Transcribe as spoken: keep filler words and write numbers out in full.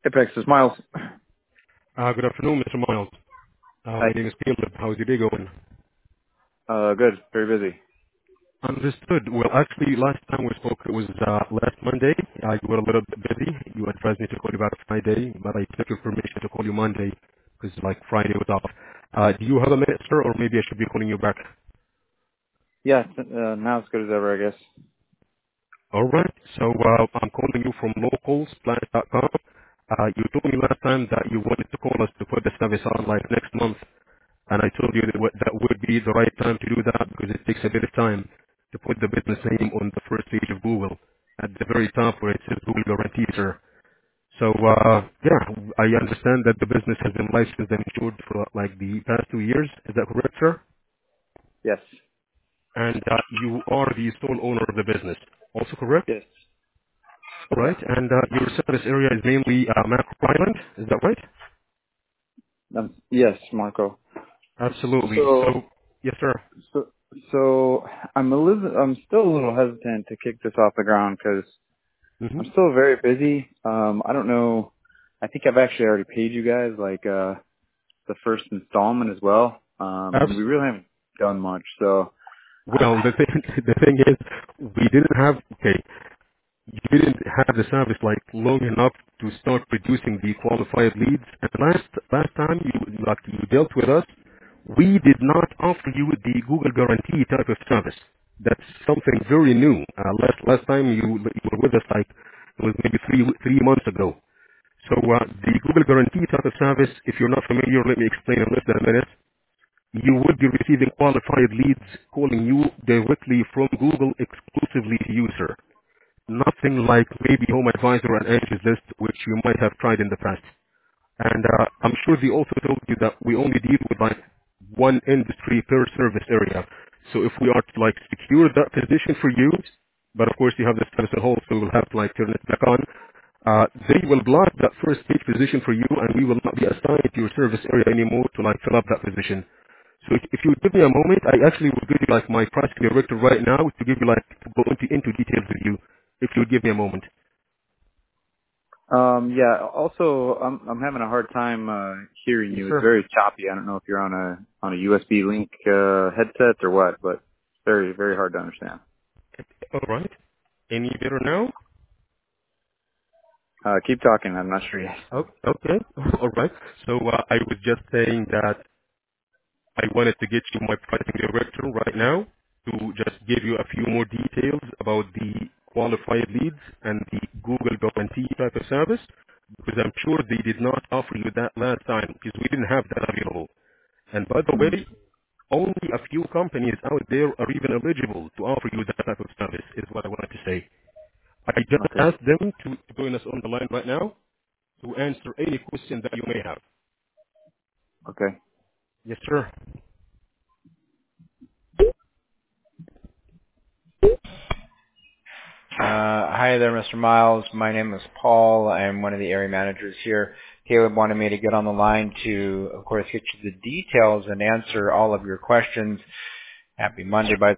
Apex is Miles. Uh, good afternoon, Mister Miles. Uh, Hi. my name is Caleb. How's your day going? Uh, good. Very busy. Understood. Well, actually, last time we spoke, it was uh, last Monday. Uh, you were a little bit busy. You advised me to call you back Friday, but I took your permission to call you Monday because, like, Friday was off. Uh, do you have a minute, sir, or maybe I should be calling you back? Yeah, uh, now as good as ever, I guess. All right. So uh, I'm calling you from localsplanet dot com. Uh, you told me last time that you wanted to call us to put the service on, like, next month. And I told you that w- that would be the right time to do that because it takes a bit of time to put the business name on the first page of Google at the very top where it says Google Guarantee, sir. So, uh, yeah, I understand that the business has been licensed and insured for like the past two years. Is that correct, sir? Yes. And uh, you are the sole owner of the business. Also correct? Yes. All Yeah. right. And uh, your service area is mainly uh, Macro Island. Is that right? Um, yes, Marco. Absolutely. So, So, yes, sir. so, so I'm a little, I'm still a little hesitant to kick this off the ground because Mm-hmm. I'm still very busy. Um, I don't know. I think I've actually already paid you guys like uh the first installment as well. Um, and we Abs- really haven't done much. So, well, the thing, the thing is, we didn't have, okay, you didn't have the service like long enough to start producing the qualified leads. And last last time you like you dealt with us, we did not offer you the Google Guarantee type of service. That's something very new. Uh, last last time you you were with us like it was maybe three three months ago. So uh, the Google Guarantee type of service, if you're not familiar, let me explain in less than a minute. You would be receiving qualified leads calling you directly from Google exclusively to you, sir. Nothing like maybe Home Advisor and Angie's List, which you might have tried in the past. And uh, I'm sure they also told you that we only deal with like one industry per service area. So if we are to like secure that position for you, but of course you have this service at hold, so we'll have to like turn it back on. Uh, they will block that first page position for you, and we will not be assigned to your service area anymore to like fill up that position. So if, if you would give me a moment, I actually will give you like my pricing director right now to give you like to go into into details with you. If you would give me a moment. um, yeah. Also, I'm I'm having a hard time uh, hearing Yes, you. It's sir. very choppy. I don't know if you're on a on a U S B link uh, headset or what, but it's very very hard to understand. All right. Any better now? Uh, keep talking. I'm not sure yet. Oh, okay. All right. So uh, I was just saying that I wanted to get you my pricing director right now to just give you a few more details about the qualified leads and the Google Guarantee type of service, because I'm sure they did not offer you that last time because we didn't have that available. And by the Hmm. way, only a few companies out there are even eligible to offer you that type of service, is what I wanted to say. I just Okay. asked them to, to join us on the line right now to answer any question that you may have. Okay. Yes, sir. Uh, hi there, Mister Miles. My name is Paul. I'm one of the area managers here. Caleb wanted me to get on the line to, of course, get you the details and answer all of your questions. Happy Monday, by